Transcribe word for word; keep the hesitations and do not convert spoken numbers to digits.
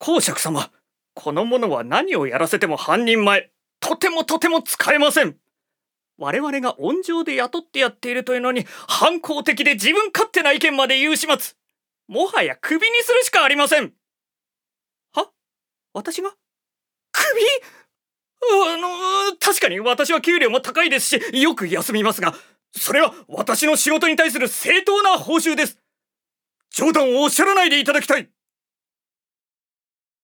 公爵様、この者は何をやらせても半人前、とてもとても使えません。我々が温情で雇ってやっているというのに、反抗的で自分勝手な意見まで言う始末。もはやクビにするしかありません。は？私が？クビ？あの、確かに私は給料も高いですし、よく休みますが、それは私の仕事に対する正当な報酬です。冗談をおっしゃらないでいただきたい。